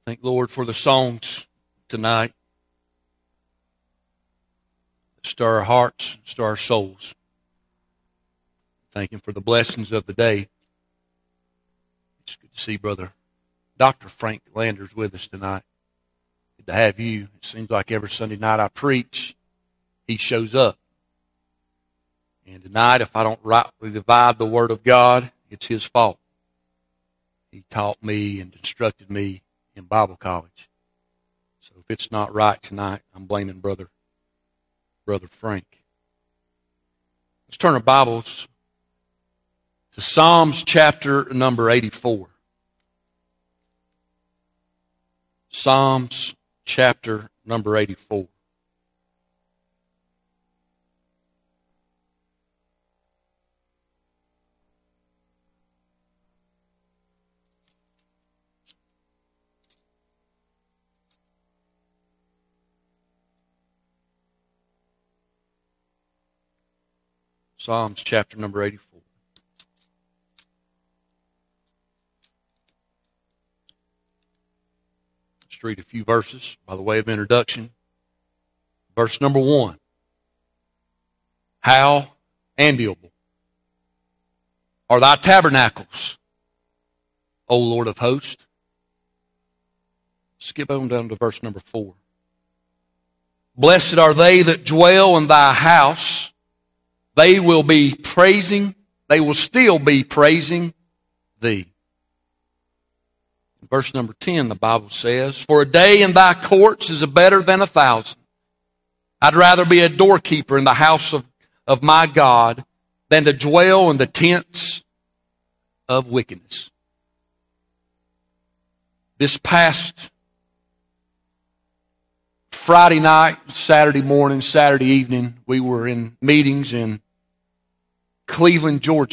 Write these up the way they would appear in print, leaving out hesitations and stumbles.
Thank Lord for the songs tonight. Stir our hearts, stir our souls. Thank Him for the blessings of the day. It's good to see Brother Dr. Frank Landers with us tonight. Good to have you. It seems like every Sunday night I preach, he shows up. And tonight, if I don't rightly divide the Word of God, it's his fault. He taught me and instructed me in Bible college. So if it's not right tonight, I'm blaming Brother Frank. Let's turn our Bibles to Psalms chapter number 84. Psalms chapter number 84. Psalms chapter number 84. Let's read a few verses by the way of introduction. Verse number 1. How amiable are thy tabernacles, O Lord of hosts. Skip on down to verse number 4. Blessed are they that dwell in thy house. They will still be praising thee. In verse number 10, the Bible says, For a day in thy courts is better than 1,000. I'd rather be a doorkeeper in the house of my God than to dwell in the tents of wickedness. This past Friday night, Saturday morning, Saturday evening, we were in meetings in Cleveland, Georgia.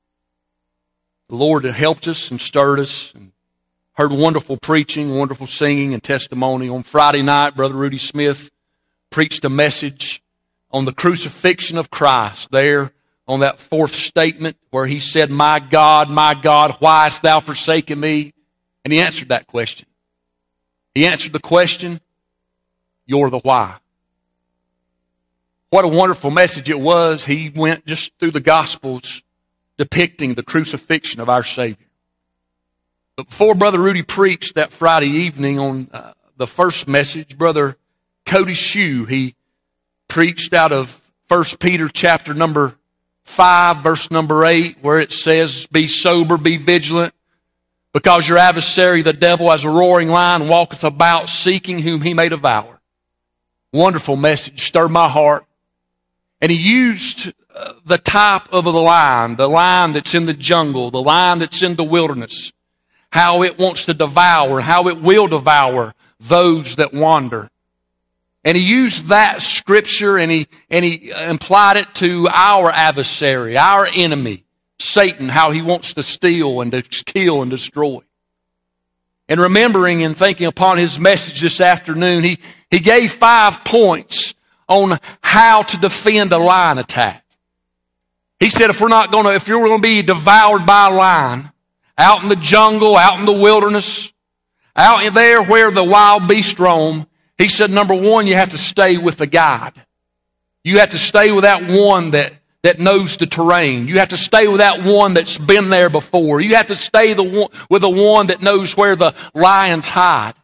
The Lord helped us and stirred us and heard wonderful preaching, wonderful singing and testimony. On Friday night, Brother Rudy Smith preached a message on the crucifixion of Christ there on that fourth statement where he said, my God, why hast thou forsaken me? And he answered that question. He answered the question, you're the why. What a wonderful message it was. He went just through the Gospels depicting the crucifixion of our Savior. But before Brother Rudy preached that Friday evening on the first message, Brother Cody Shue, he preached out of 1 Peter chapter number 5, verse number 8, where it says, Be sober, be vigilant, because your adversary, the devil, as a roaring lion, walketh about, seeking whom he may devour. Wonderful message, stirred my heart. And he used the type of the lion that's in the jungle, the lion that's in the wilderness, how it wants to devour, how it will devour those that wander. And he used that scripture and he applied it to our adversary, our enemy, Satan, how he wants to steal and to kill and destroy. And remembering and thinking upon his message this afternoon, he gave 5 points on how to defend a lion attack. He said if you're going to be devoured by a lion, out in the jungle, out in the wilderness, out in there where the wild beasts roam, he said, number 1, you have to stay with the guide. You have to stay with that one that knows the terrain. You have to stay with that one that's been there before. You have to stay with the one that knows where the lions hide.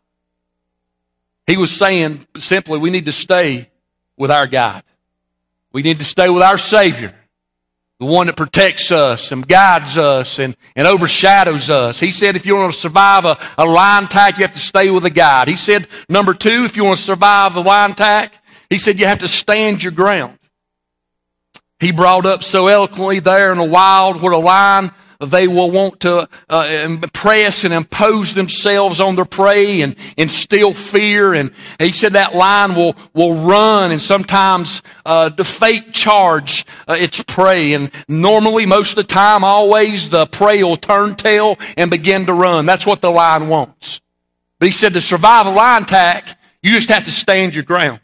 He was saying simply, we need to stay with our God. We need to stay with our Savior, the one that protects us and guides us and overshadows us. He said if you want to survive a lion attack, you have to stay with a guide. He said, number 2, if you want to survive the lion attack, he said you have to stand your ground. He brought up so eloquently there in the wild where a lion, they will want to impress and impose themselves on their prey and instill fear. And he said that lion will run and sometimes the fake charge its prey. And normally, most of the time, always, the prey will turn tail and begin to run. That's what the lion wants. But he said to survive a lion attack, you just have to stand your ground.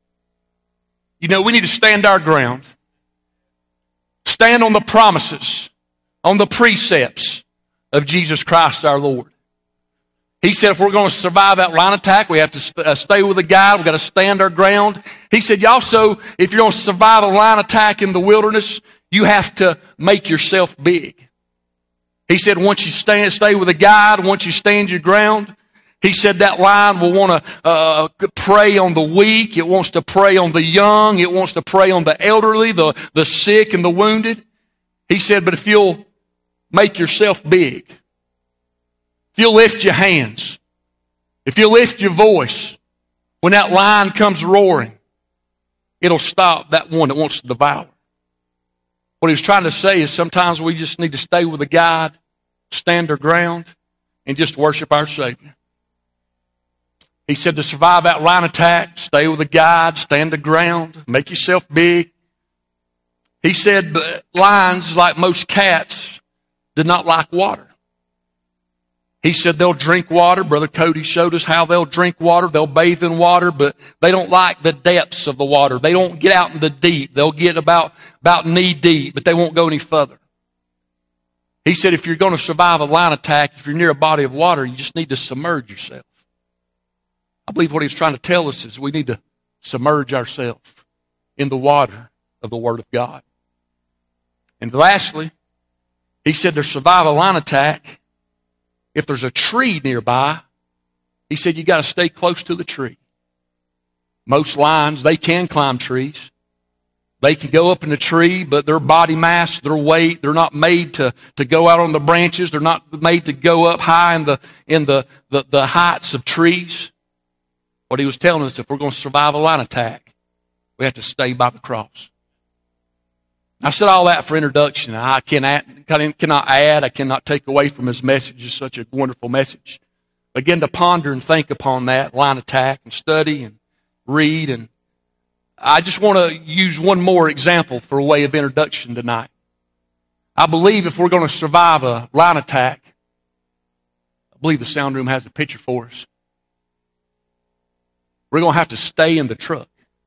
You know, we need to stand our ground. Stand on the promises, on the precepts of Jesus Christ our Lord. He said if we're going to survive that lion attack, we have to stay with the guide. We've got to stand our ground. He said also, if you're going to survive a lion attack in the wilderness, you have to make yourself big. He said once you stay with the guide, once you stand your ground, he said that lion will want to prey on the weak. It wants to prey on the young. It wants to prey on the elderly, the sick, and the wounded. He said, but if you'll make yourself big, if you'll lift your hands, if you'll lift your voice, when that lion comes roaring, it'll stop that one that wants to devour. What he was trying to say is sometimes we just need to stay with the guide, stand our ground, and just worship our Savior. He said to survive that lion attack, stay with the guide, stand the ground, make yourself big. He said, but lions, like most cats, did not like water. He said they'll drink water. Brother Cody showed us how they'll drink water. They'll bathe in water, but they don't like the depths of the water. They don't get out in the deep. They'll get about knee deep, but they won't go any further. He said if you're going to survive a lion attack, if you're near a body of water, you just need to submerge yourself. I believe what he's trying to tell us is we need to submerge ourselves in the water of the Word of God. And lastly, he said to survive a lion attack, if there's a tree nearby, he said you got to stay close to the tree. Most lions, they can climb trees. They can go up in a tree, but their body mass, their weight, they're not made to go out on the branches. They're not made to go up high in the heights of trees. What he was telling us, if we're going to survive a lion attack, we have to stay by the cross. I said all that for introduction. I cannot add, I cannot take away from his message. It's such a wonderful message. Begin to ponder and think upon that lion attack and study and read. And I just want to use one more example for a way of introduction tonight. I believe if we're going to survive a lion attack, I believe the sound room has a picture for us. We're going to have to stay in the truck.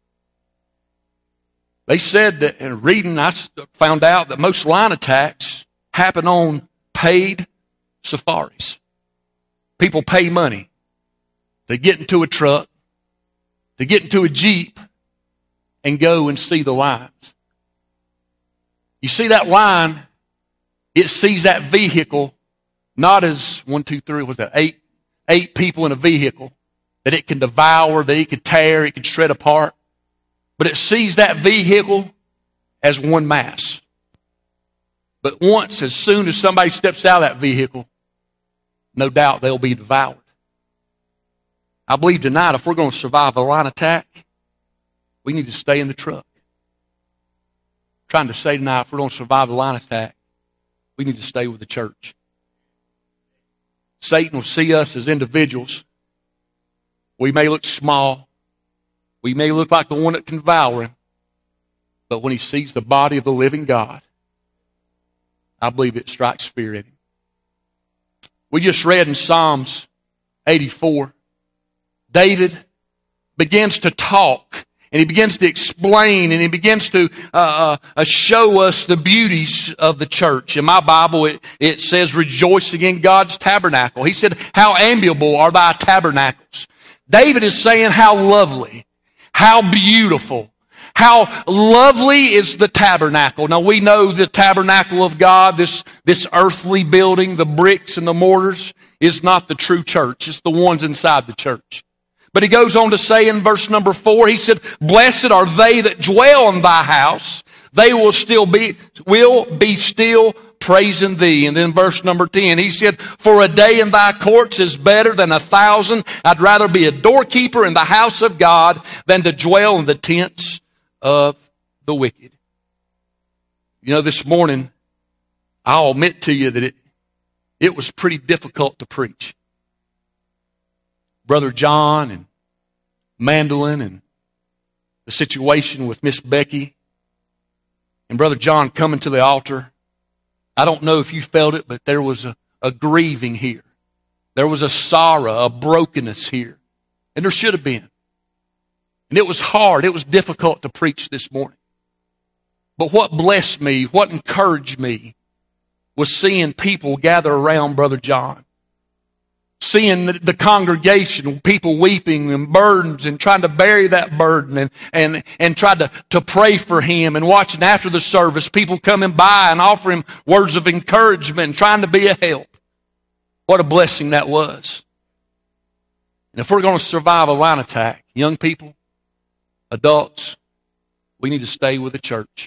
They said that in reading, I found out that most lion attacks happen on paid safaris. People pay money to get into a truck, to get into a Jeep, and go and see the lions. You see that lion, it sees that vehicle not as 8 people in a vehicle that it can devour, that it can tear, it can shred apart. But it sees that vehicle as one mass. But once, as soon as somebody steps out of that vehicle, no doubt they'll be devoured. I believe tonight, if we're going to survive a lion attack, we need to stay in the truck. I'm trying to say tonight, if we're going to survive a lion attack, we need to stay with the church. Satan will see us as individuals. We may look small. We may look like the one that can devour him. But when he sees the body of the living God, I believe it strikes fear in him. We just read in Psalms 84, David begins to talk, and he begins to explain, and he begins to show us the beauties of the church. In my Bible, it says, rejoicing in God's tabernacle. He said, how amiable are thy tabernacles. David is saying how lovely, how beautiful, how lovely is the tabernacle. Now we know the tabernacle of God, this earthly building, the bricks and the mortars, is not the true church. It's the ones inside the church. But he goes on to say in verse number 4, he said, blessed are they that dwell in thy house. They will be still praising thee. And then verse number 10, he said, for a day in thy courts is better than 1,000. I'd rather be a doorkeeper in the house of God than to dwell in the tents of the wicked. You know, this morning, I'll admit to you that it was pretty difficult to preach. Brother John and Mandolin and the situation with Miss Becky and Brother John coming to the altar. I don't know if you felt it, but there was a grieving here. There was a sorrow, a brokenness here. And there should have been. And it was hard. It was difficult to preach this morning. But what blessed me, what encouraged me, was seeing people gather around Brother John. seeing the congregation, people weeping and burdens and trying to bury that burden and tried to pray for him, and watching after the service, people coming by and offering him words of encouragement and trying to be a help. What a blessing that was. And if we're going to survive a line attack, young people, adults, we need to stay with the church.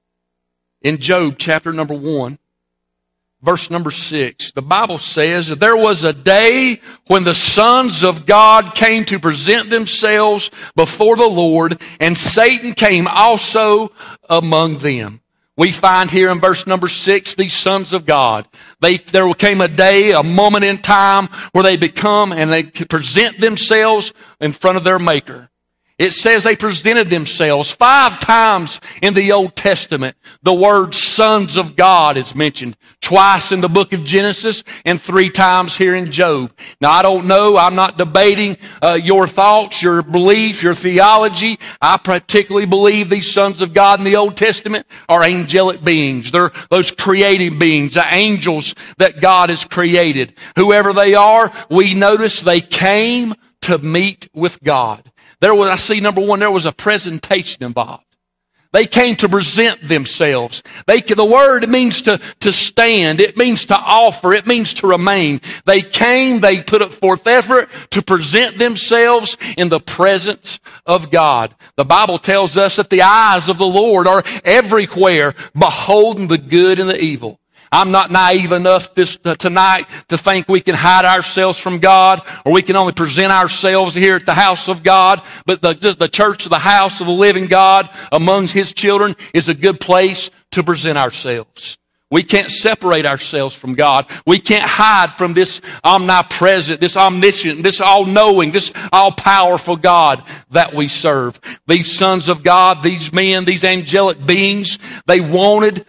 In Job chapter number 1, verse number 6, the Bible says that there was a day when the sons of God came to present themselves before the Lord, and Satan came also among them. We find here in verse number 6, these sons of God, there came a day, a moment in time, where they become and they present themselves in front of their Maker. It says they presented themselves 5 times in the Old Testament. The word sons of God is mentioned twice in the book of Genesis and 3 times here in Job. Now, I don't know. I'm not debating your thoughts, your belief, your theology. I particularly believe these sons of God in the Old Testament are angelic beings. They're those creative beings, the angels that God has created. Whoever they are, we notice they came to meet with God. I see, number 1, there was a presentation involved. They came to present themselves. The word means to stand. It means to offer. It means to remain. They came, they put forth effort to present themselves in the presence of God. The Bible tells us that the eyes of the Lord are everywhere, beholding the good and the evil. I'm not naive enough tonight to think we can hide ourselves from God, or we can only present ourselves here at the house of God. But the church of the house of the living God amongst His children is a good place to present ourselves. We can't separate ourselves from God. We can't hide from this omnipresent, this omniscient, this all-knowing, this all-powerful God that we serve. These sons of God, these men, these angelic beings, they wanted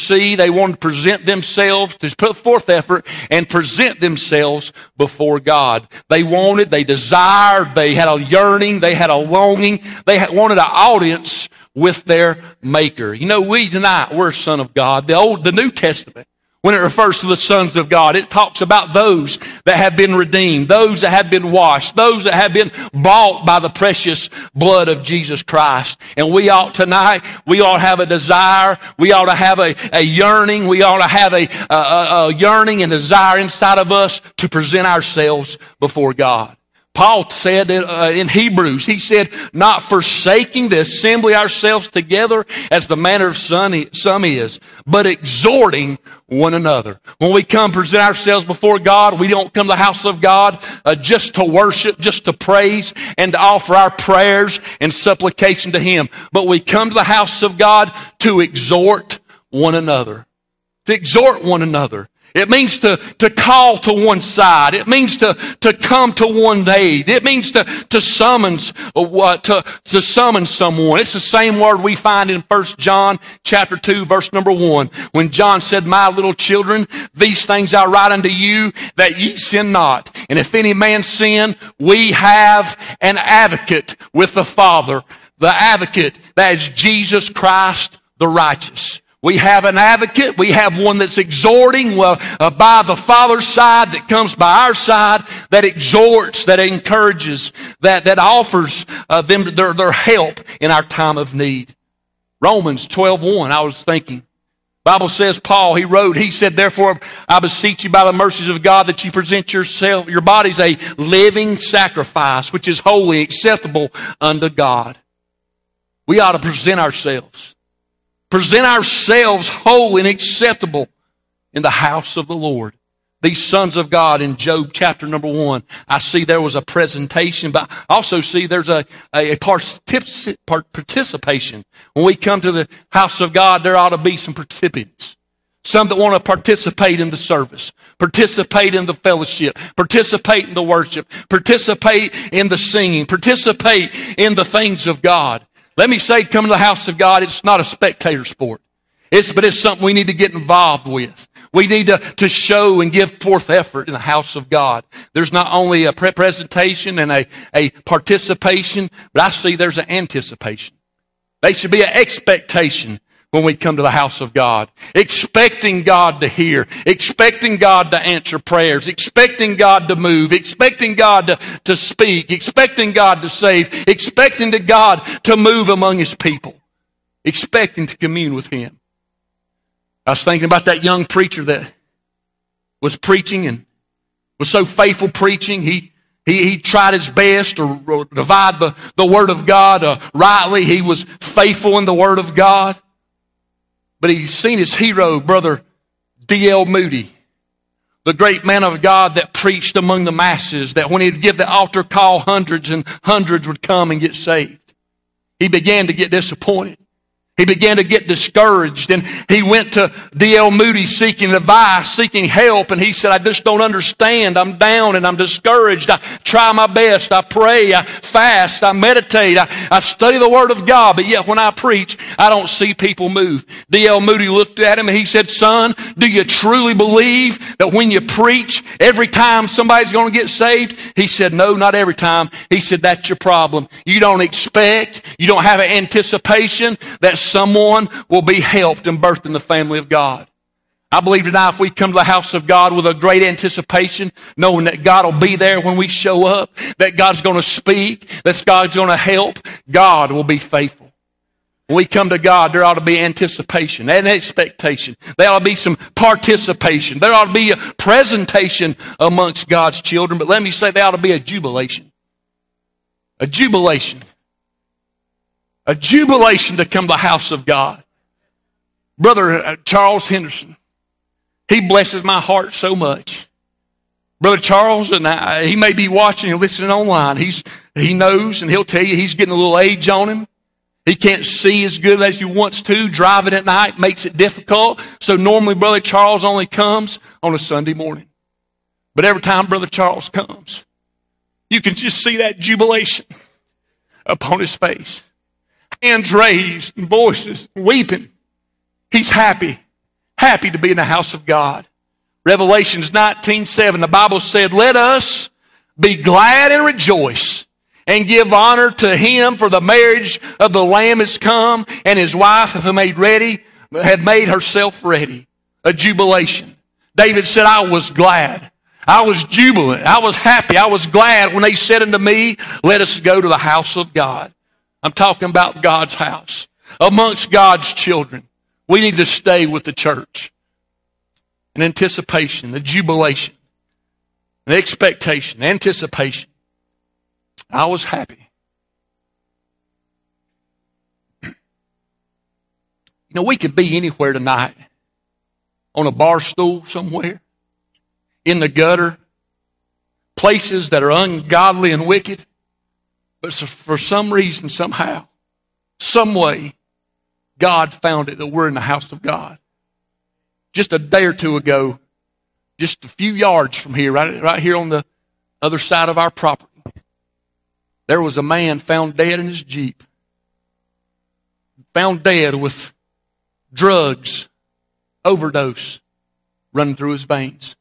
to present themselves, to put forth effort and present themselves before God. They desired, they had a yearning, they had a longing, wanted an audience with their Maker. You know, we tonight, we're a son of God. The New Testament, when it refers to the sons of God, it talks about those that have been redeemed, those that have been washed, those that have been bought by the precious blood of Jesus Christ. And we ought to have a desire, we ought to have a yearning, we ought to have a yearning and desire inside of us to present ourselves before God. Paul said in Hebrews, he said, not forsaking the assembly ourselves together as the manner of some is, but exhorting one another. When we come present ourselves before God, we don't come to the house of God just to worship, just to praise, and to offer our prayers and supplication to Him. But we come to the house of God to exhort one another. To exhort one another. It means to call to one side. It means to come to one aid. It means to summon someone. It's the same word we find in 1 John chapter 2, verse number 1. When John said, my little children, these things I write unto you, that ye sin not. And if any man sin, we have an advocate with the Father. The advocate, that is Jesus Christ the righteous. We have an advocate. We have one that's exhorting by the Father's side, that comes by our side, that exhorts, that encourages, that offers them their help in our time of need. Romans 12:1, I was thinking. Bible says, Paul, he said, therefore, I beseech you by the mercies of God that you present your bodies a living sacrifice, which is holy, acceptable unto God. We ought to present ourselves. Present ourselves whole and acceptable in the house of the Lord. These sons of God in Job chapter number 1, I see there was a presentation, but I also see there's a participation. When we come to the house of God, there ought to be some participants. Some that want to participate in the service, participate in the fellowship, participate in the worship, participate in the singing, participate in the things of God. Let me say, coming to the house of God, it's not a spectator sport. But it's something we need to get involved with. We need to show and give forth effort in the house of God. There's not only a presentation and a participation, but I see there's an anticipation. There should be an expectation when we come to the house of God. Expecting God to hear. Expecting God to answer prayers. Expecting God to move. Expecting God to speak. Expecting God to save. Expecting God to move among His people. Expecting to commune with Him. I was thinking about that young preacher that was preaching and was so faithful preaching. He tried his best to divide the Word of God rightly. He was faithful in the Word of God. But he's seen his hero, Brother D.L. Moody, the great man of God that preached among the masses, that when he'd give the altar call, hundreds and hundreds would come and get saved. He began to get disappointed. He began to get discouraged, and he went to D.L. Moody seeking advice, seeking help, and he said, I just don't understand. I'm down and I'm discouraged. I try my best. I pray. I fast. I meditate. I study the Word of God, but yet when I preach, I don't see people move. D.L. Moody looked at him and he said, son, do you truly believe that when you preach, every time somebody's going to get saved? He said, no, not every time. He said, that's your problem. You don't expect, you don't have an anticipation that someone will be helped and birthed in the family of God. I believe tonight if we come to the house of God with a great anticipation, knowing that God will be there when we show up, that God's going to speak, that God's going to help, God will be faithful. When we come to God, there ought to be anticipation and expectation. There ought to be some participation. There ought to be a presentation amongst God's children. But let me say, there ought to be a jubilation. A jubilation. A jubilation to come to the house of God. Brother Charles Henderson, he blesses my heart so much. Brother Charles, and he may be watching and listening online. He knows, and he'll tell you he's getting a little age on him. He can't see as good as he wants to. Driving at night makes it difficult. So normally Brother Charles only comes on a Sunday morning. But every time Brother Charles comes, you can just see that jubilation upon his face. Hands raised and voices weeping. He's happy to be in the house of God. Revelations 19:7, the Bible said, let us be glad and rejoice and give honor to Him, for the marriage of the Lamb is come, and His wife had made herself ready. A jubilation. David said, I was glad. I was jubilant. I was happy. I was glad when they said unto me, let us go to the house of God. I'm talking about God's house. Amongst God's children. We need to stay with the church. An anticipation, a jubilation, an expectation, anticipation. I was happy. You know, we could be anywhere tonight. On a bar stool somewhere. In the gutter. Places that are ungodly and wicked. But for some reason, somehow, some way, God found it that we're in the house of God. Just a day or two ago, just a few yards from here, right here on the other side of our property, there was a man found dead in his Jeep. Found dead with drugs, overdose, running through his veins.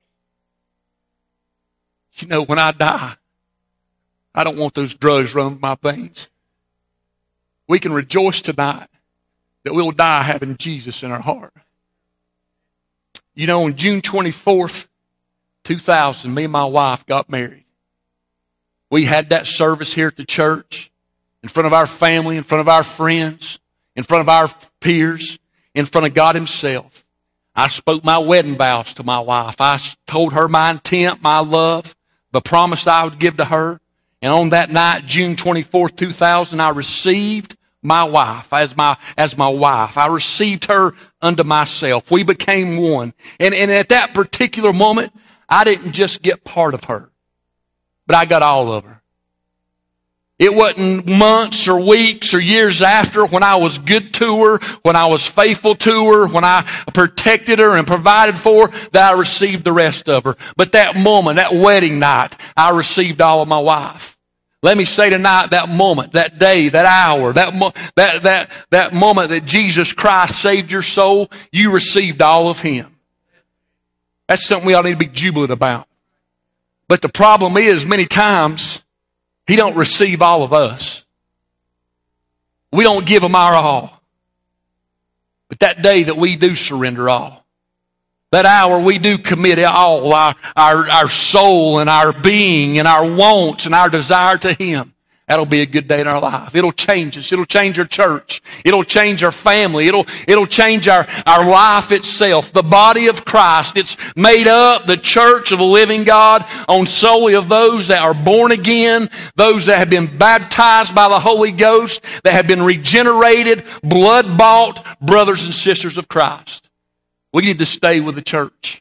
You know, when I die, I don't want those drugs running my veins. We can rejoice tonight that we'll die having Jesus in our heart. You know, on June 24th, 2000, me and my wife got married. We had that service here at the church, in front of our family, in front of our friends, in front of our peers, in front of God Himself. I spoke my wedding vows to my wife. I told her my intent, my love, the promise I would give to her. And on that night, June 24th, 2000, I received my wife as my wife. I received her unto myself. We became one. And at that particular moment, I didn't just get part of her, but I got all of her. It wasn't months or weeks or years after when I was good to her, when I was faithful to her, when I protected her and provided for her, that I received the rest of her. But that moment, that wedding night, I received all of my wife. Let me say tonight, that moment, that day, that hour, that moment that Jesus Christ saved your soul, you received all of Him. That's something we all need to be jubilant about. But the problem is, many times, He don't receive all of us. We don't give Him our all. But that day that we do surrender all, that hour we do commit all, our soul and our being and our wants and our desire to Him, that'll be a good day in our life. It'll change us. It'll change our church. It'll change our family. It'll change our life itself. The body of Christ, it's made up, the church of the living God, on solely of those that are born again, those that have been baptized by the Holy Ghost, that have been regenerated, blood-bought brothers and sisters of Christ. We need to stay with the church.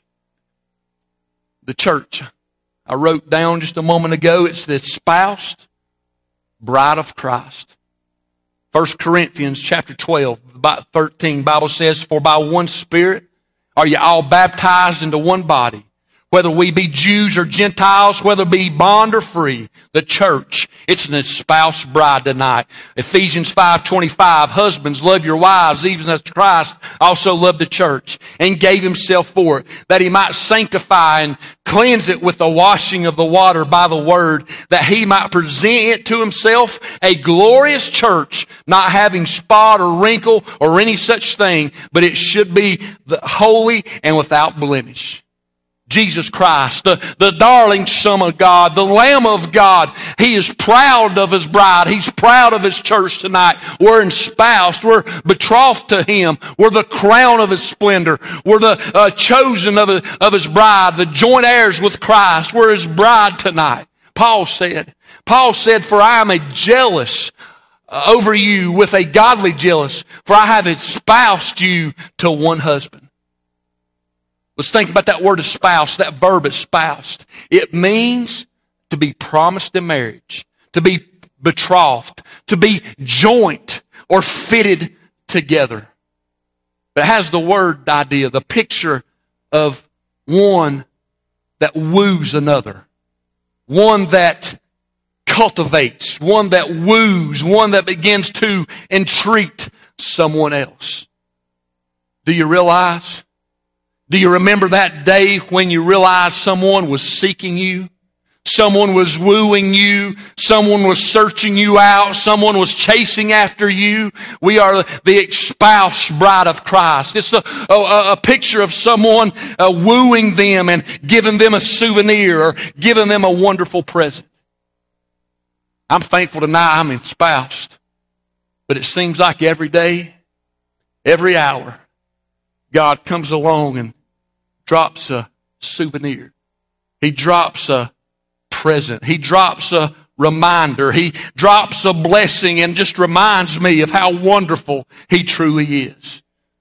The church. I wrote down just a moment ago, it's the espoused bride of Christ. 1 Corinthians chapter 12, 13, Bible says, "For by one Spirit are you all baptized into one body, whether we be Jews or Gentiles, whether be bond or free." The church, it's an espoused bride tonight. Ephesians 5:25, "Husbands, love your wives, even as Christ also loved the church, and gave Himself for it, that He might sanctify and cleanse it with the washing of the water by the word, that He might present it to Himself a glorious church, not having spot or wrinkle or any such thing, but it should be holy and without blemish." Jesus Christ, the darling Son of God, the Lamb of God, He is proud of His bride. He's proud of His church tonight. We're espoused. We're betrothed to Him. We're the crown of His splendor. We're the chosen of His bride, the joint heirs with Christ. We're His bride tonight. Paul said, "For I am a jealous over you with a godly jealous, for I have espoused you to one husband." Let's think about that word espoused, that verb espoused. It means to be promised in marriage, to be betrothed, to be joint or fitted together. But it has the word idea, the picture of one that woos another, one that cultivates, one that woos, one that begins to entreat someone else. Do you realize? Do you remember that day when you realized someone was seeking you? Someone was wooing you. Someone was searching you out. Someone was chasing after you. We are the espoused bride of Christ. It's a picture of someone wooing them and giving them a souvenir or giving them a wonderful present. I'm thankful tonight I'm espoused. But it seems like every day, every hour, God comes along and drops a souvenir. He drops a present. He drops a reminder. He drops a blessing and just reminds me of how wonderful He truly is.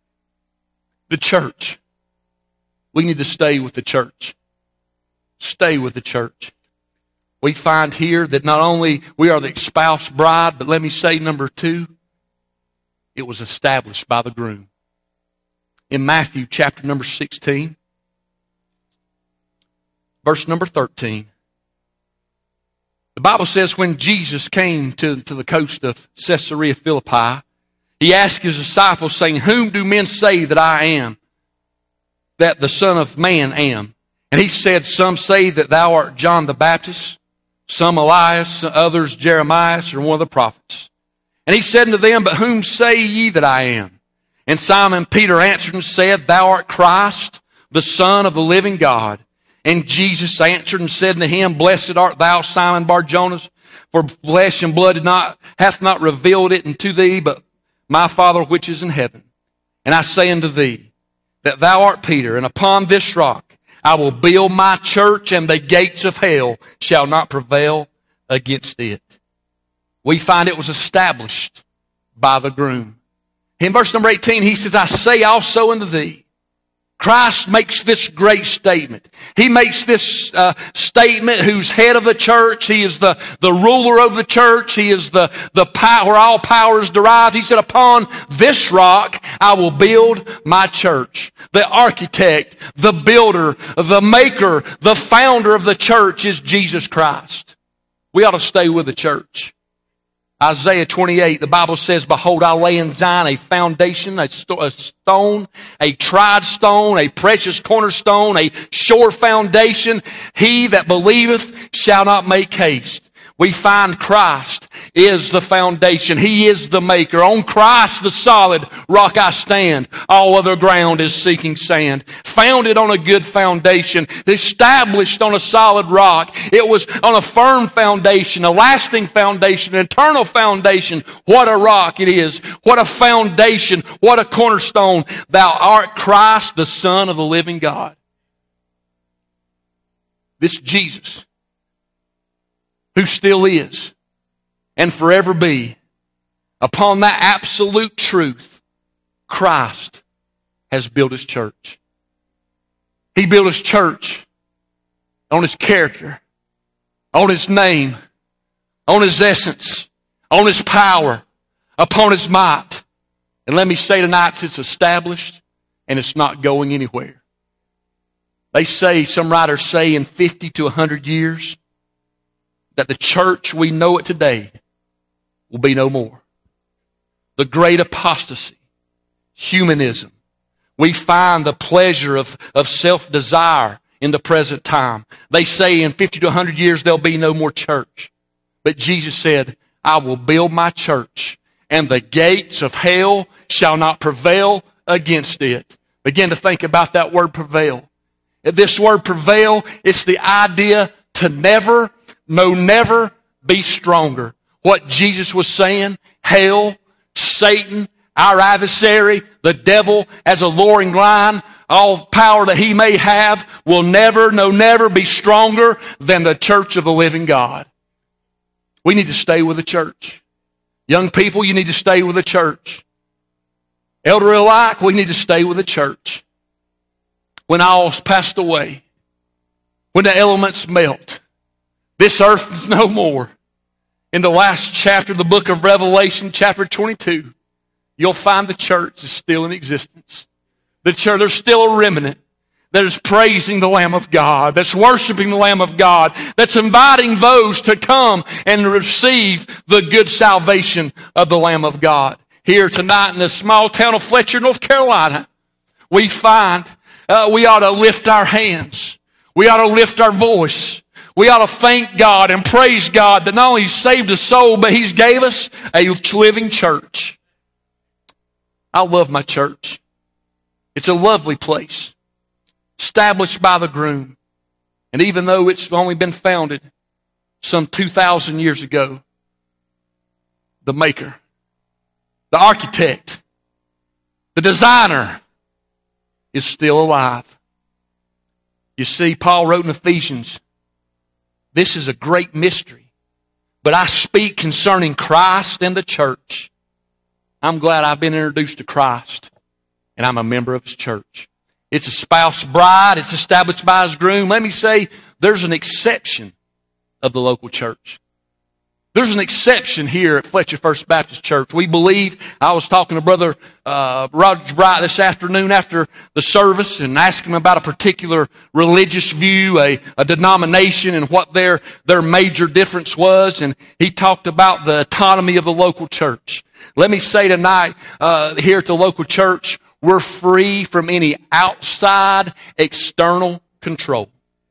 The church. We need to stay with the church. Stay with the church. We find here that not only we are the espoused bride, but let me say number 2, it was established by the groom. In Matthew chapter number 16, verse number 13, the Bible says when Jesus came to the coast of Caesarea Philippi, He asked His disciples, saying, "Whom do men say that I am, that the Son of Man am?" And He said, "Some say that thou art John the Baptist, some Elias, others Jeremiah, or one of the prophets." And He said unto them, "But whom say ye that I am?" And Simon Peter answered and said, "Thou art Christ, the Son of the living God." And Jesus answered and said unto him, "Blessed art thou, Simon Bar-Jonas, for flesh and blood hath not revealed it unto thee, but my Father which is in heaven. And I say unto thee, that thou art Peter, and upon this rock I will build my church, and the gates of hell shall not prevail against it." We find it was established by the groom. In verse number 18, he says, "I say also unto thee." Christ makes this great statement. He makes this statement who's head of the church. He is the ruler of the church. He is the power, where all power is derived. He said, "Upon this rock I will build my church." The architect, the builder, the maker, the founder of the church is Jesus Christ. We ought to stay with the church. Isaiah 28, the Bible says, "Behold, I lay in Zion a foundation, a stone, a tried stone, a precious cornerstone, a sure foundation. He that believeth shall not make haste." We find Christ is the foundation. He is the maker. On Christ, the solid rock I stand. All other ground is sinking sand. Founded on a good foundation. Established on a solid rock. It was on a firm foundation, a lasting foundation, an eternal foundation. What a rock it is. What a foundation. What a cornerstone. Thou art Christ, the Son of the living God. This Jesus, who still is and forever be, upon that absolute truth, Christ has built His church. He built His church on His character, on His name, on His essence, on His power, upon His might. And let me say tonight, it's established and it's not going anywhere. They say, some writers say, in 50 to 100 years, that the church we know it today will be no more. The great apostasy, humanism. We find the pleasure of self-desire in the present time. They say in 50 to 100 years there'll be no more church. But Jesus said, I will build my church, and the gates of hell shall not prevail against it. Begin to think about that word prevail. This word prevail, it's the idea to never be stronger. What Jesus was saying, hell, Satan, our adversary, the devil, as a roaring lion, all power that he may have, will never be stronger than the church of the living God. We need to stay with the church. Young people, you need to stay with the church. Elder alike, we need to stay with the church. When all's passed away, when the elements melt, this earth is no more. In the last chapter of the book of Revelation, chapter 22, you'll find the church is still in existence. The church, there's still a remnant that is praising the Lamb of God, that's worshiping the Lamb of God, that's inviting those to come and receive the good salvation of the Lamb of God. Here tonight in the small town of Fletcher, North Carolina, we find we ought to lift our hands. We ought to lift our voice. We ought to thank God and praise God that not only He saved a soul, but He's gave us a living church. I love my church. It's a lovely place, established by the groom. And even though it's only been founded some 2,000 years ago, the maker, the architect, the designer is still alive. You see, Paul wrote in Ephesians, this is a great mystery, but I speak concerning Christ and the church. I'm glad I've been introduced to Christ, and I'm a member of His church. It's a spouse bride. It's established by His groom. Let me say, there's an exception of the local church. There's an exception here at Fletcher First Baptist Church. We believe, I was talking to Brother Roger Bright this afternoon after the service and asking him about a particular religious view, a denomination, and what their major difference was. And he talked about the autonomy of the local church. Let me say tonight, here at the local church, we're free from any outside external control.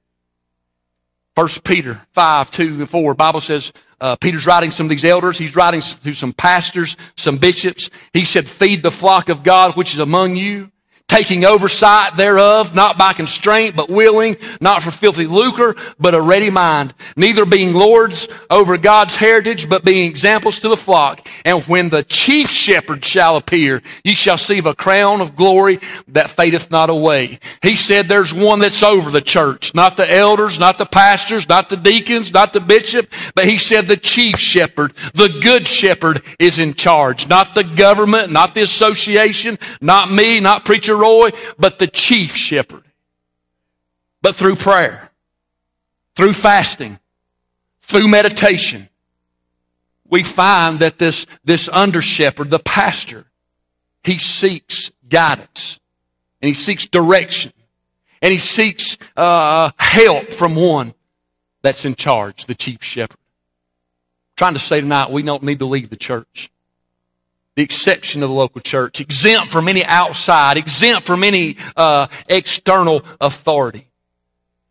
1 Peter 5, 2 and 4, Bible says, Peter's writing some of these elders. He's writing to some pastors, some bishops. He said, feed the flock of God which is among you, taking oversight thereof, not by constraint, but willing, not for filthy lucre, but a ready mind, neither being lords over God's heritage, but being examples to the flock. And when the chief shepherd shall appear, ye shall receive a crown of glory that fadeth not away. He said there's one that's over the church, not the elders, not the pastors, not the deacons, not the bishop, but he said the chief shepherd, the good shepherd is in charge, not the government, not the association, not me, not Preacher Roy, but the chief shepherd. But through prayer, through fasting, through meditation, we find that this under shepherd, the pastor, he seeks guidance, and he seeks direction, and he seeks help from one that's in charge, the chief shepherd. I'm trying to say tonight, we don't need to leave the church. The exception of the local church, exempt from any outside, exempt from any external authority.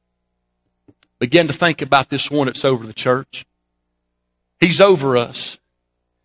Begin to think about this one that's over the church. He's over us.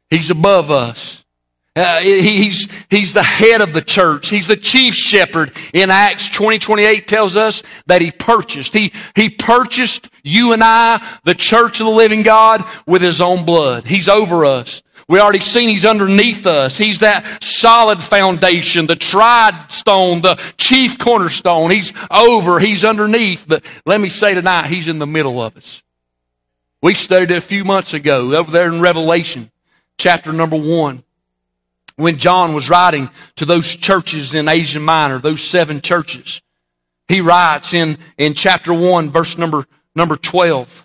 He's above us. He's the head of the church. He's the chief shepherd. In Acts 20:28 tells us that He purchased you and I, the church of the living God, with His own blood. He's over us. We already seen He's underneath us. He's that solid foundation, the tried stone, the chief cornerstone. He's over, He's underneath. But let me say tonight, He's in the middle of us. We studied it a few months ago over there in Revelation, chapter number 1. When John was writing to those churches in Asia Minor, those 7 churches, he writes in chapter 1, verse number 12.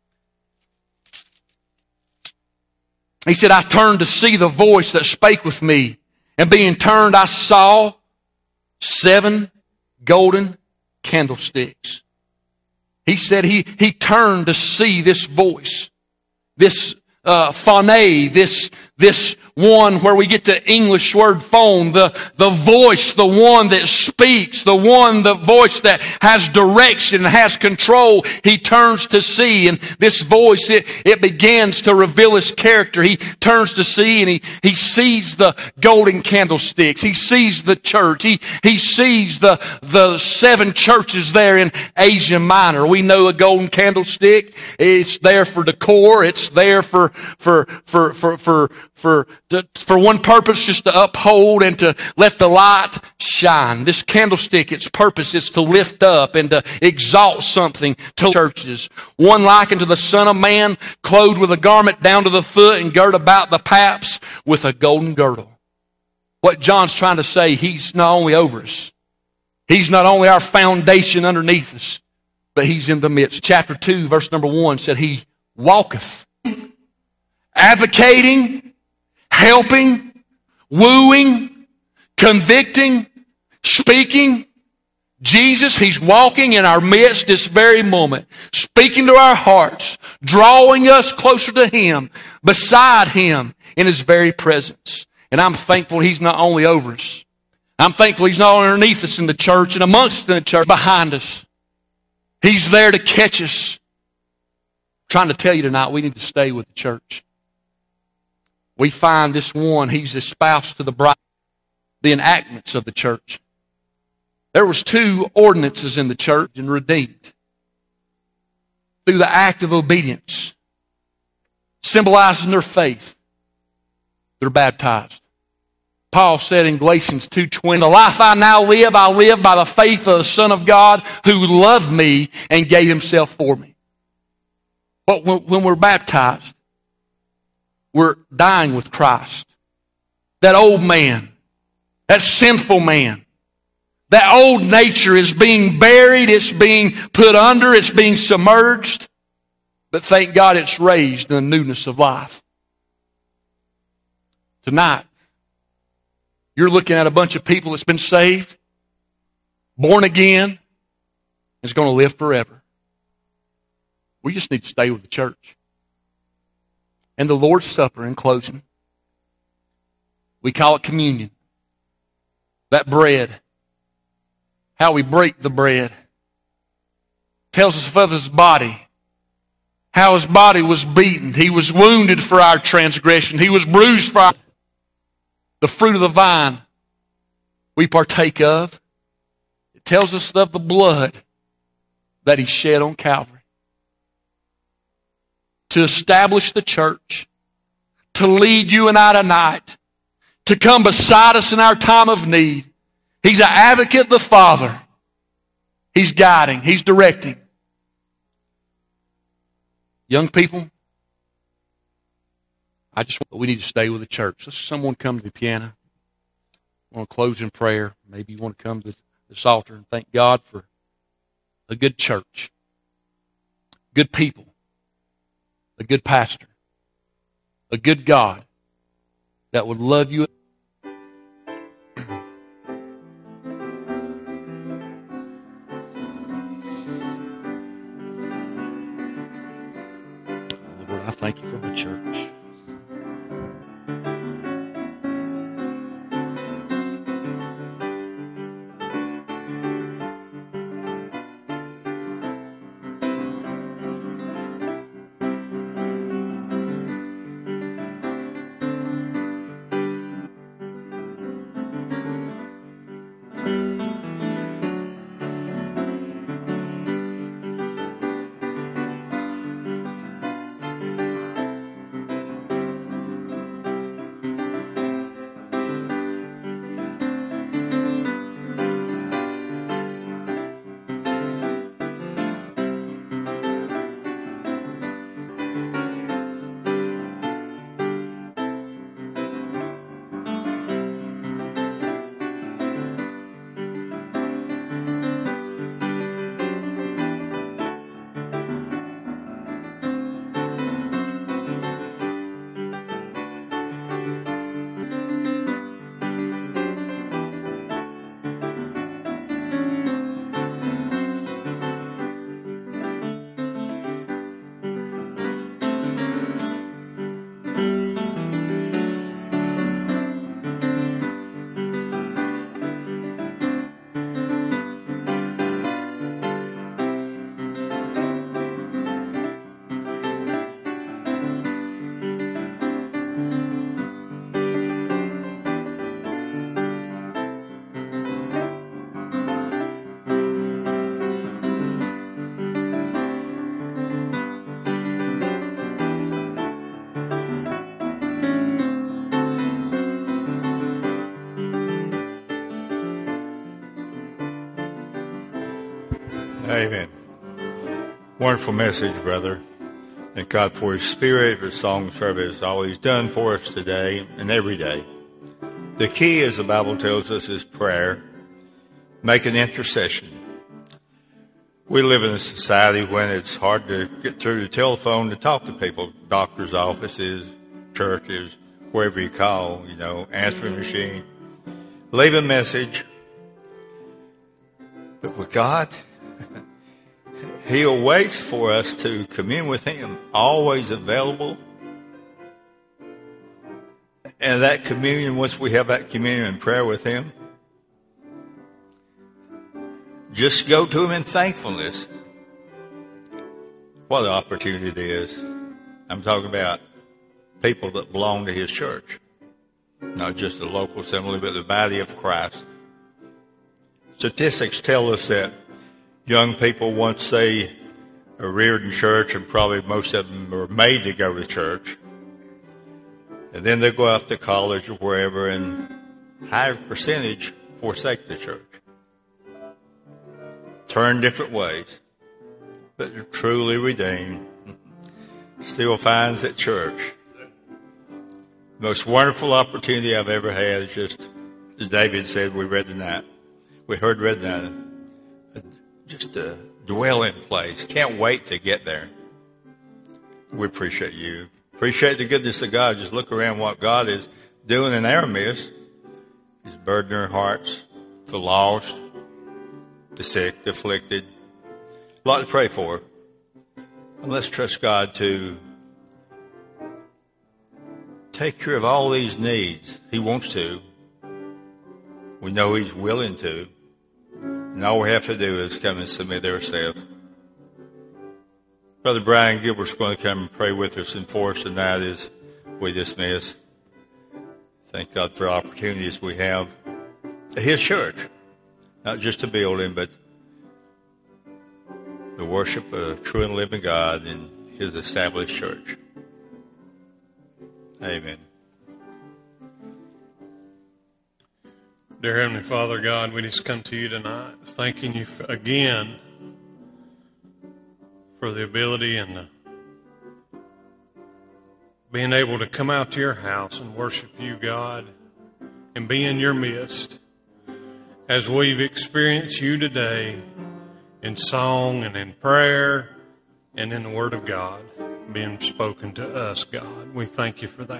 He said, I turned to see the voice that spake with me, and being turned I saw 7 golden candlesticks. He said he turned to see this voice, this phone, this one where we get the English word phone, the voice, the one that speaks, the voice that has direction and has control. He turns to see, and this voice, it begins to reveal His character. He turns to see, and he sees the golden candlesticks. He sees the church. He sees the 7 churches there in Asia Minor. We know a golden candlestick. It's there for decor. It's there for one purpose, just to uphold and to let the light shine. This candlestick, its purpose is to lift up and to exalt something to churches. One likened to the Son of Man, clothed with a garment down to the foot and girt about the paps with a golden girdle. What John's trying to say, He's not only over us, He's not only our foundation underneath us, but He's in the midst. Chapter 2, verse number 1 said, He walketh, advocating, helping, wooing, convicting, speaking. Jesus, He's walking in our midst this very moment, speaking to our hearts, drawing us closer to Him, beside Him, in His very presence. And I'm thankful He's not only over us. I'm thankful He's not only underneath us in the church and amongst the church, behind us. He's there to catch us. I'm trying to tell you tonight, we need to stay with the church. We find this one, He's espoused to the bride, the enactments of the church. There was 2 ordinances in the church and redeemed through the act of obedience, symbolizing their faith. They're baptized. Paul said in Galatians 2:20, the life I now live, I live by the faith of the Son of God who loved me and gave Himself for me. But when we're baptized, we're dying with Christ. That old man, that sinful man, that old nature is being buried, it's being put under, it's being submerged. But thank God it's raised in the newness of life. Tonight, you're looking at a bunch of people that's been saved, born again, and is going to live forever. We just need to stay with the church. And the Lord's Supper, in closing, we call it communion. That bread, how we break the bread, tells us of His body, how His body was beaten. He was wounded for our transgression. He was bruised for our... The fruit of the vine we partake of. It tells us of the blood that He shed on Calvary to establish the church, to lead you and I tonight, to come beside us in our time of need. He's an advocate, the Father. He's guiding. He's directing. Young people, we need to stay with the church. Let's someone come to the piano. I want to close in prayer. Maybe you want to come to this altar and thank God for a good church, good people, a good pastor, a good God that would love you. Lord, I thank you for my church. Amen. Wonderful message, brother. Thank God for His Spirit, for song service, all He's done for us today and every day. The key, as the Bible tells us, is prayer. Make an intercession. We live in a society when it's hard to get through the telephone to talk to people, doctors' offices, churches, wherever you call, answering machine. Leave a message. But with God, He awaits for us to commune with Him, always available. And that communion, once we have that communion and prayer with Him, just go to Him in thankfulness. What an opportunity it is. I'm talking about people that belong to His church. Not just the local assembly, but the body of Christ. Statistics tell us that young people, once they are reared in church, and probably most of them are made to go to church, and then they go out to college or wherever, and high percentage forsake the church. Turn different ways, but they're truly redeemed. Still finds that church. The most wonderful opportunity I've ever had is just, as David said, we read tonight. We heard read tonight. Just a dwelling place. Can't wait to get there. We appreciate you. Appreciate the goodness of God. Just look around what God is doing in our midst. He's burdening our hearts, the lost, the sick, the afflicted. A lot to pray for. And let's trust God to take care of all these needs. He wants to. We know He's willing to. And all we have to do is come and submit ourselves. Brother Brian Gilbert's going to come and pray with us and for us tonight as we dismiss. Thank God for opportunities we have at His church. Not just a building, but the worship of true and living God in His established church. Amen. Dear Heavenly Father, God, we just come to you tonight thanking you again for the ability and being able to come out to your house and worship you, God, and be in your midst as we've experienced you today in song and in prayer and in the Word of God being spoken to us, God. We thank you for that.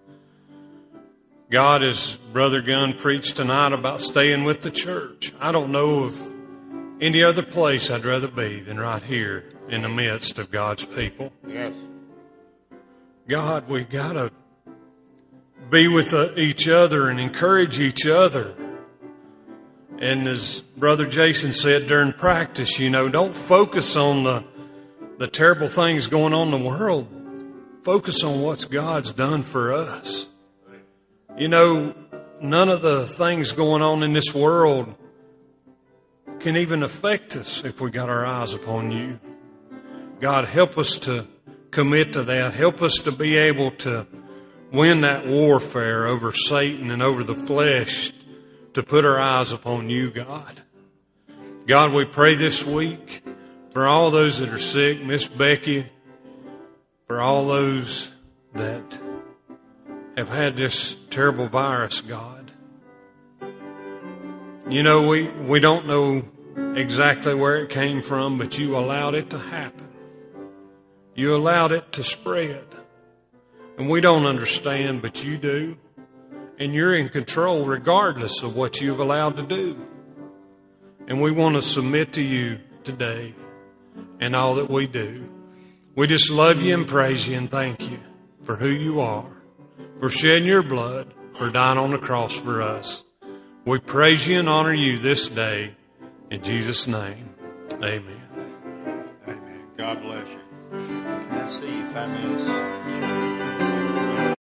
God, as Brother Gunn preached tonight about staying with the church, I don't know of any other place I'd rather be than right here in the midst of God's people. Yes. God, we got to be with each other and encourage each other. And as Brother Jason said during practice, don't focus on the terrible things going on in the world. Focus on what God's done for us. None of the things going on in this world can even affect us if we got our eyes upon you. God, help us to commit to that. Help us to be able to win that warfare over Satan and over the flesh, to put our eyes upon you, God. God, we pray this week for all those that are sick, Miss Becky, for all those that have had this terrible virus, God. We don't know exactly where it came from, but you allowed it to happen. You allowed it to spread. And we don't understand, but you do. And you're in control regardless of what you've allowed to do. And we want to submit to you today in all that we do. We just love you and praise you and thank you for who you are, for shedding your blood, for dying on the cross for us. We praise you and honor you this day. In Jesus' name, amen. Amen. God bless you. Can I see you 5 minutes?